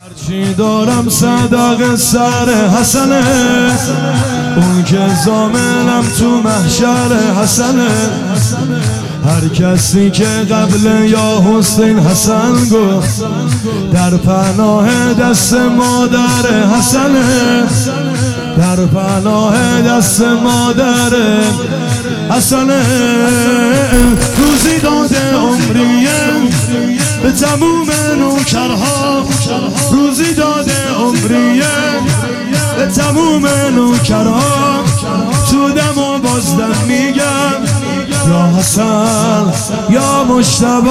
هرچی دارم صدق سر حسنه، اون که زامنم تو محشر حسنه. هر کسی که قبل یا حسین حسن گفت، در پناه دست مادر حسنه، در پناه دست مادر حسنه. روزی داده عمریه به تموم نوکرها، روزی داده عمریه به تموم نوکرها. تو دم و بازدم میگم یا حسن یا مجتبی،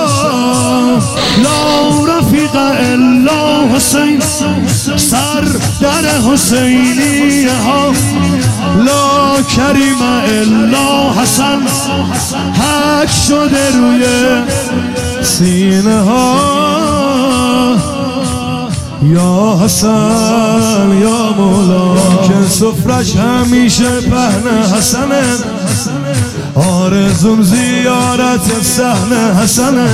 لا رفیق الا حسین، سر در حسینیه ها. لا کریم الا حسن، حک شده روی سینه ها. یا حسن یا مولا، که سفرش همیشه پهن حسنه. آرزوم زیارت صحن حسنه.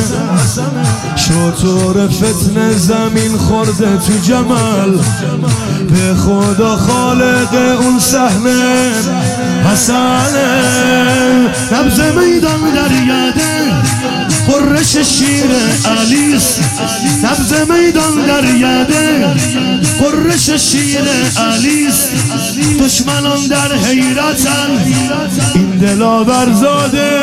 شطور فتنه زمین خورده تو جمال، به خدا خالق اون صحنه حسنه. نبض میدان در یاده قرش شیر علیس، نبض میدان در یاده قرش شیر علیس. دشمنان در حیرتن این دلاور زاده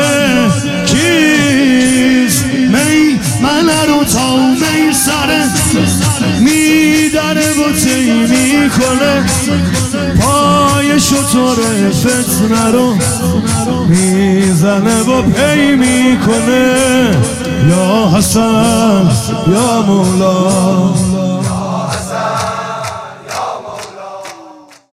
کیست؟ می من رو تا می سره میدره و تی میکنه، پای شطور فتنه رو میزنه و پی میکنه. یا حسن یا مولا.